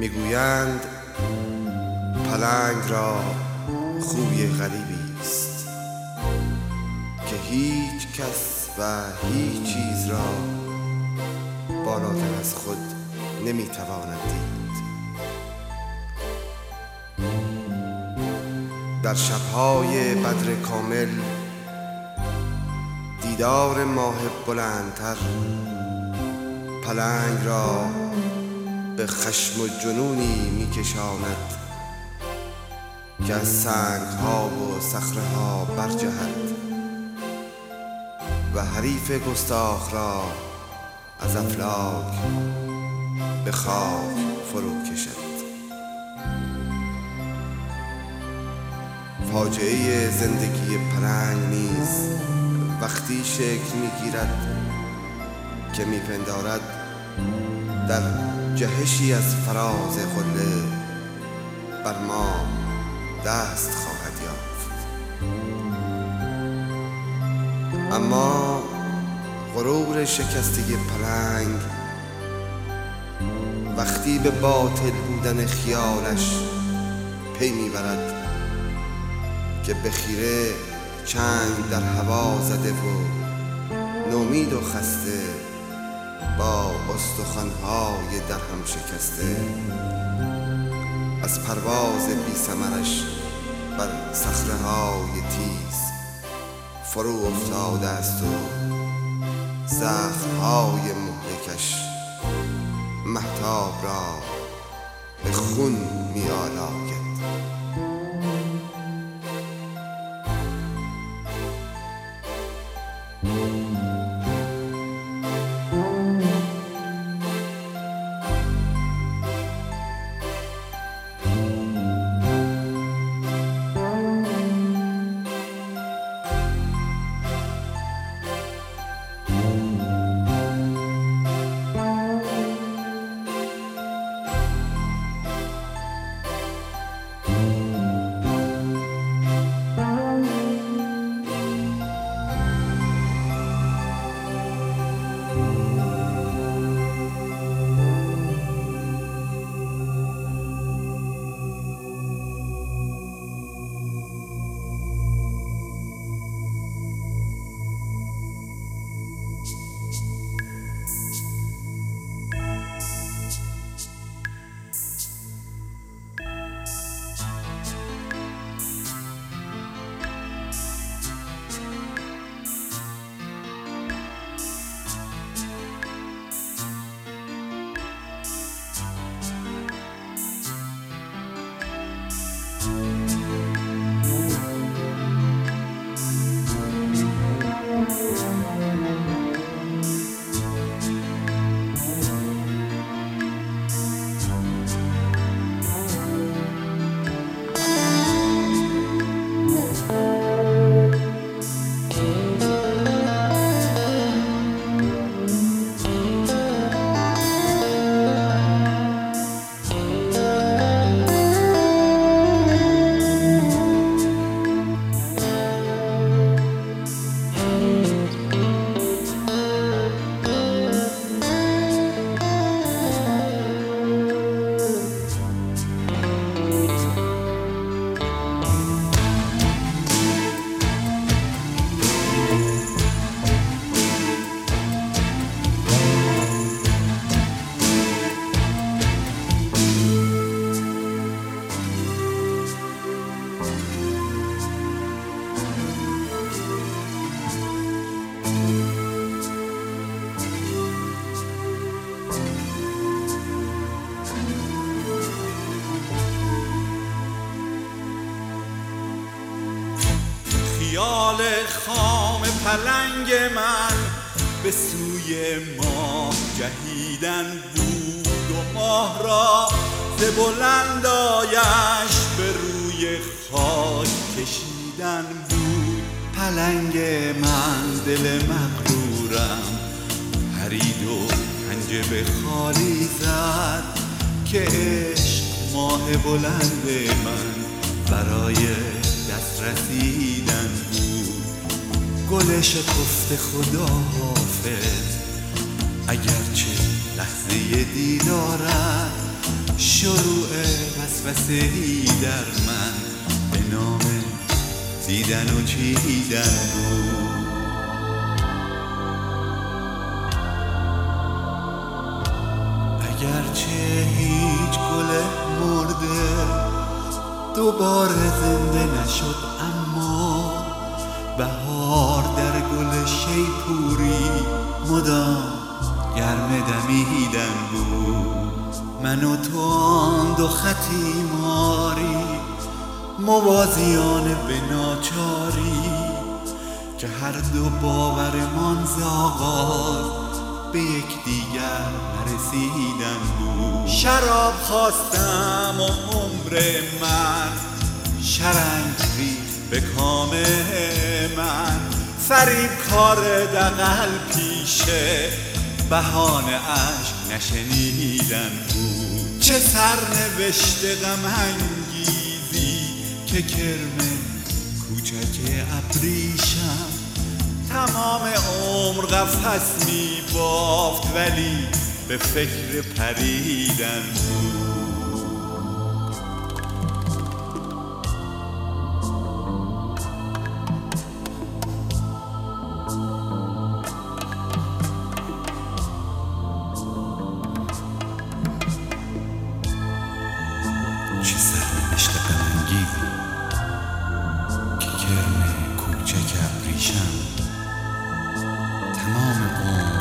میگویند پلنگ را خوی غریبی است که هیچ کس و هیچ چیز را بالاتر از خود نمیتواند دید. در شب‌های بدر کامل دیدار ماه بلندتر پلنگ را به خشم و جنونی میکشاند که از سنگ‌ها و صخره‌ها برجهد و حریف گستاخ را از افلاک به خاک فرو کشد. فاجعه زندگی پلنگ نیز وقتی شکل میگیرد که میپندارد در جهشی از فراز قله بر ما دست خواهد یافت. اما غرور شکستگی پلنگ وقتی به باطل بودن خیالش پی میبرد که به خیره چنگ در هوا زده و نومید و خسته با استخوان‌های در هم شکسته از پرواز بی ثمرش بر صخره‌های تیز فرو افتاده است و زخم‌های مهلکش مهتاب را به خون می‌آلاید. خیال خام پلنگ من به سوی ماه جهیدن بود و ماه را ز بلندایش به روی خاک کشیدن بود. پلنگ من دل مغرورم پرید و پنجه به خالی زد که عشق ماه بلند من برای دست رسیدن بود. گل شکفته خدا حافظ اگرچه لحظه دیدارت شروع وسوسه‌ای در من به نام دیدن و چیدن بود. اگرچه هیچ گل مرده دوباره زنده نشد، اما بهار در گل شیپوری مدام گرم دمیدن بود. من و تو آن دو خطی ماری موازیان به ناچاری که هر دو باورمان ز آغاز به یکدیگر نرسیدن بود. شراب خواستم و عمر من شرنگ ریخت به کام من، فریب کار دغل پیشه بهانه عشق نشنیدن بود. چه سرنوشت غم انگیزی که کرم کوچک ابریشم تمام عمر قفس می بافت، ولی به فکر پریدن بود. چه سرنوشت غم انگیزی که کرم کوچک ابریشم تمام عمر